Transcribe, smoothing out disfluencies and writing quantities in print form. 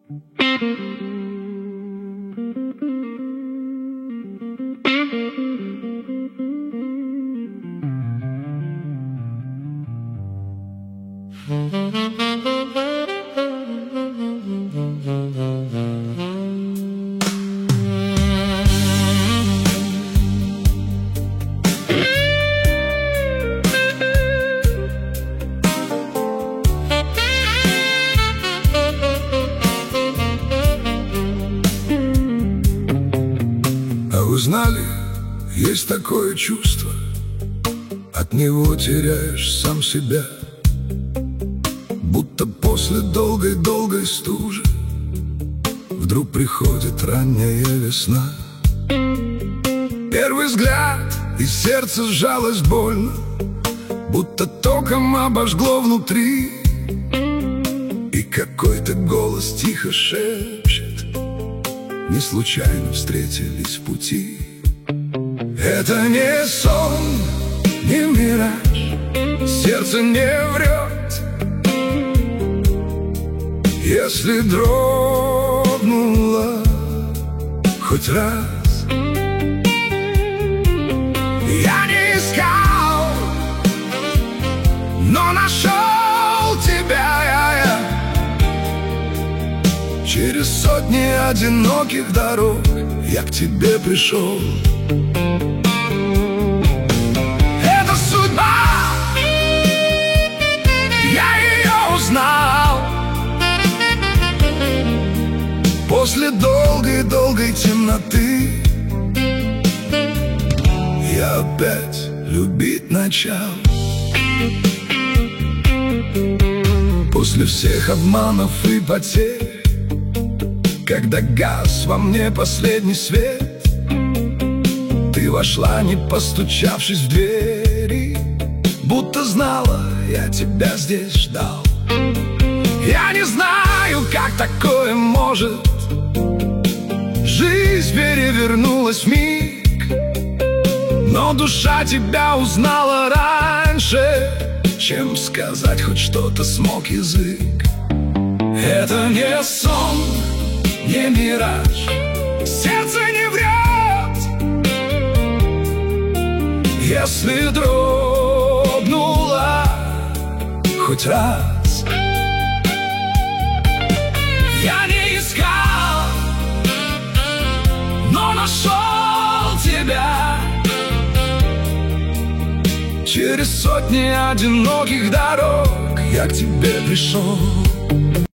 А вы знали, есть такое чувство, от него теряешь сам себя, будто после долгой-долгой стужи вдруг приходит ранняя весна. Первый взгляд, и сердце сжалось больно, будто током обожгло внутри. И какой-то голос тихо шепчет: не случайно встретились в пути. Это не сон, не мираж, сердце не врет. Если дрогнула хоть раз, я не искал, но нашел тебя. Через сотни одиноких дорог я к тебе пришел. Это судьба, я ее узнал после долгой-долгой темноты. Я опять любить начал. После всех обманов и потерь, когда гас во мне последний свет, ты вошла, не постучавшись в двери, будто знала, я тебя здесь ждал. Я не знаю, как такое может. Жизнь перевернулась вмиг, но душа тебя узнала раньше, чем сказать хоть что-то смог язык. Это не сон, не мираж, сердце не врет. Если дрогнула хоть раз, я не искал, но нашел тебя. Через сотни одиноких дорог я к тебе пришел.